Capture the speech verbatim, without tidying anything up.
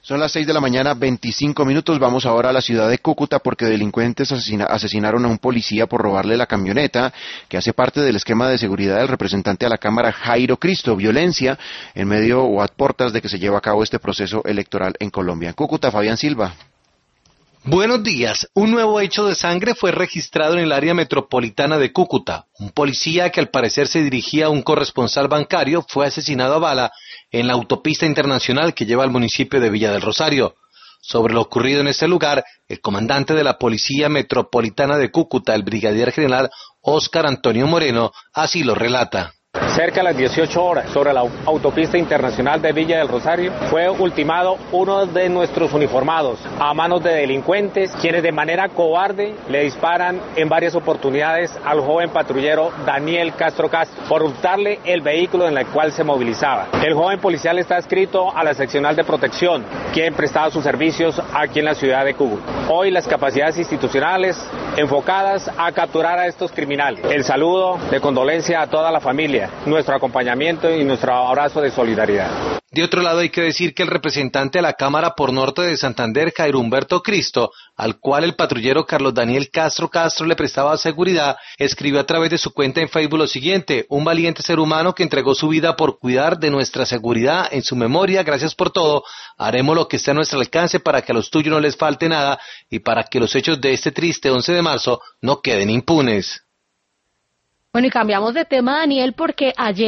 Son las seis de la mañana, veinticinco minutos. Vamos ahora a la ciudad de Cúcuta porque delincuentes asesina- asesinaron a un policía por robarle la camioneta que hace parte del esquema de seguridad del representante a la Cámara Jairo Cristo. Violencia en medio o a puertas de que se lleva a cabo este proceso electoral en Colombia. En Cúcuta, Fabián Silva. Buenos días. Un nuevo hecho de sangre fue registrado en el área metropolitana de Cúcuta. Un policía que al parecer se dirigía a un corresponsal bancario fue asesinado a bala en la autopista internacional que lleva al municipio de Villa del Rosario. Sobre lo ocurrido en este lugar, el comandante de la Policía Metropolitana de Cúcuta, el brigadier general Óscar Antonio Moreno, así lo relata. Cerca de las dieciocho horas, sobre la autopista internacional de Villa del Rosario, fue ultimado uno de nuestros uniformados a manos de delincuentes, quienes de manera cobarde le disparan en varias oportunidades al joven patrullero Daniel Castro Castro por hurtarle el vehículo en el cual se movilizaba. El joven policial está adscrito a la seccional de protección, quien prestaba sus servicios aquí en la ciudad de Cúcuta. Hoy las capacidades institucionales enfocadas a capturar a estos criminales. El saludo de condolencia a toda la familia, nuestro acompañamiento y nuestro abrazo de solidaridad. De otro lado, hay que decir que el representante de la Cámara por Norte de Santander, Jairo Humberto Cristo, al cual el patrullero Carlos Daniel Castro Castro le prestaba seguridad, escribió a través de su cuenta en Facebook lo siguiente: un valiente ser humano que entregó su vida por cuidar de nuestra seguridad. En su memoria, gracias por todo, haremos lo que esté a nuestro alcance para que a los tuyos no les falte nada y para que los hechos de este triste once de marzo no queden impunes. Bueno, y cambiamos de tema, Daniel, porque ayer